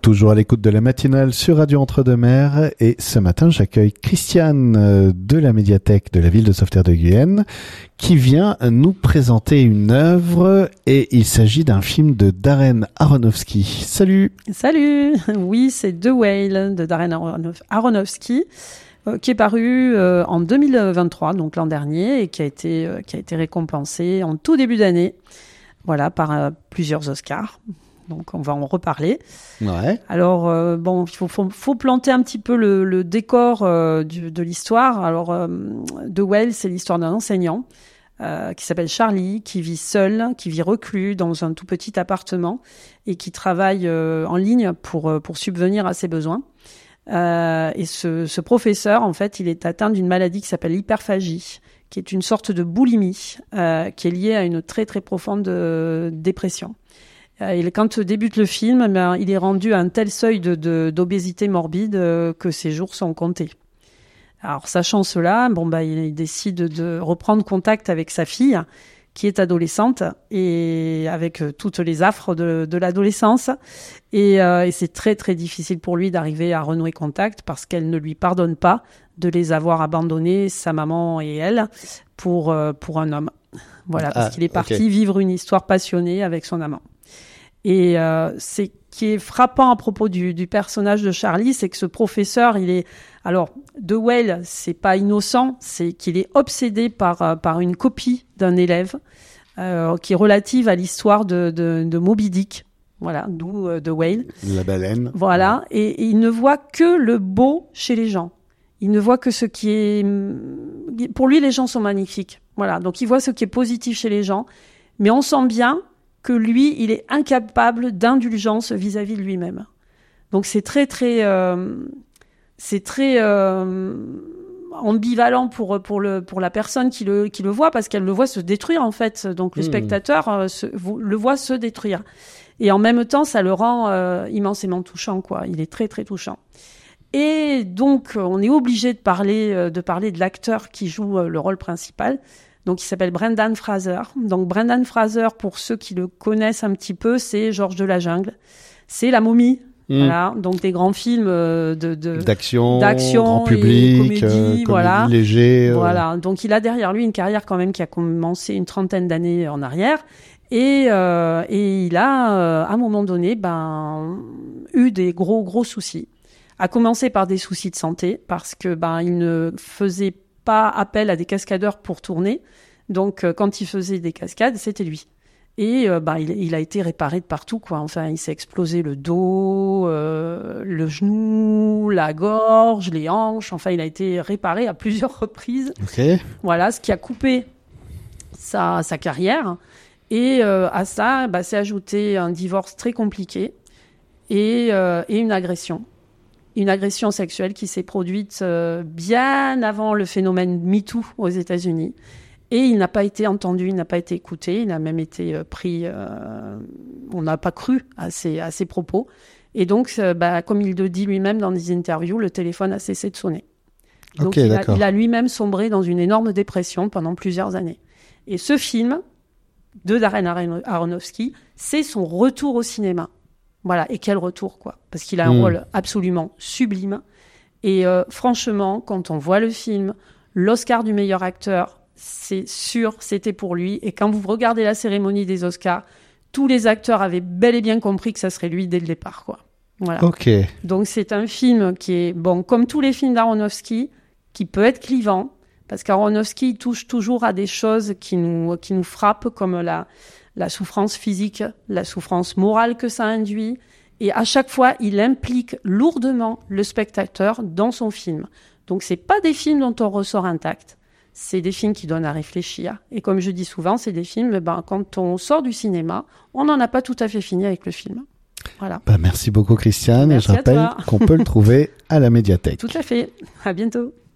toujours à l'écoute de la matinale sur Radio Entre-deux-Mers et ce matin j'accueille Christiane de la médiathèque de la ville de Sauveterre de Guyenne qui vient nous présenter une œuvre et il s'agit d'un film de Darren Aronofsky. Salut. Salut. Oui, c'est The Whale de Darren Aronofsky qui est paru en 2023, donc l'an dernier, et qui a été récompensé en tout début d'année, voilà, par plusieurs Oscars. Donc, on va en reparler. Ouais. Alors, il faut planter un petit peu le décor de l'histoire. Alors, The Whale, c'est l'histoire d'un enseignant qui s'appelle Charlie, qui vit seul, qui vit reclus dans un tout petit appartement et qui travaille en ligne pour subvenir à ses besoins. Et ce professeur, en fait, il est atteint d'une maladie qui s'appelle l'hyperphagie, qui est une sorte de boulimie qui est liée à une très, très profonde dépression. Et quand débute le film, il est rendu à un tel seuil d'obésité morbide que ses jours sont comptés. Alors, sachant cela, il décide de reprendre contact avec sa fille, qui est adolescente, et avec toutes les affres de l'adolescence. Et c'est très, très difficile pour lui d'arriver à renouer contact parce qu'elle ne lui pardonne pas de les avoir abandonnés, sa maman et elle, pour un homme. Voilà, parce qu'il est parti vivre une histoire passionnée avec son amant. Et ce qui est frappant à propos du personnage de Charlie, c'est que ce professeur, The Whale, c'est pas innocent, c'est qu'il est obsédé par une copie d'un élève qui est relative à l'histoire de Moby Dick. Voilà, d'où The Whale. La baleine. Voilà, et il ne voit que le beau chez les gens. Il ne voit que ce qui est... Pour lui, les gens sont magnifiques. Voilà, donc il voit ce qui est positif chez les gens, mais on sent bien que lui, il est incapable d'indulgence vis-à-vis de lui-même. Donc c'est très ambivalent pour la personne qui le voit, parce qu'elle le voit se détruire en fait. Donc le spectateur le voit se détruire. Et en même temps, ça le rend immensément touchant, quoi. Il est très très touchant. Et donc on est obligé de parler de l'acteur qui joue le rôle principal. Donc, il s'appelle Brendan Fraser. Donc, Brendan Fraser, pour ceux qui le connaissent un petit peu, c'est Georges de la Jungle. C'est La Momie. Voilà. Donc, des grands films d'action, grand et public, comédie, voilà. Léger. Voilà. Donc, il a derrière lui une carrière quand même qui a commencé une trentaine d'années en arrière. Et il a, à un moment donné, eu des gros soucis. À commencer par des soucis de santé, parce que, il ne faisait pas appel à des cascadeurs pour tourner. Donc, quand il faisait des cascades, c'était lui. Et il a été réparé de partout, quoi. Enfin, il s'est explosé le dos, le genou, la gorge, les hanches. Enfin, il a été réparé à plusieurs reprises. Okay. Voilà, ce qui a coupé sa carrière. Et à ça, s'est ajouté un divorce très compliqué et une agression. Une agression sexuelle qui s'est produite bien avant le phénomène MeToo aux États-Unis. Et il n'a pas été entendu, il n'a pas été écouté, il a même été pris... on n'a pas cru à ses propos. Et donc, comme il le dit lui-même dans des interviews, le téléphone a cessé de sonner. Donc, il a lui-même sombré dans une énorme dépression pendant plusieurs années. Et ce film de Darren Aronofsky, c'est son retour au cinéma. Voilà, et quel retour, quoi. Parce qu'il a un rôle absolument sublime. Et franchement, quand on voit le film, l'Oscar du meilleur acteur, c'est sûr, c'était pour lui. Et quand vous regardez la cérémonie des Oscars, tous les acteurs avaient bel et bien compris que ça serait lui dès le départ, quoi. Voilà. Ok. Donc c'est un film qui est, comme tous les films d'Aronofsky, qui peut être clivant, parce qu'Aronofsky touche toujours à des choses qui nous frappent, comme la souffrance physique, la souffrance morale que ça induit. Et à chaque fois, il implique lourdement le spectateur dans son film. Donc, c'est pas des films dont on ressort intact. C'est des films qui donnent à réfléchir. Et comme je dis souvent, c'est des films, quand on sort du cinéma, on n'en a pas tout à fait fini avec le film. Voilà. Merci beaucoup, Christiane. Merci et je rappelle qu'on peut le trouver à la médiathèque. Tout à fait. À bientôt.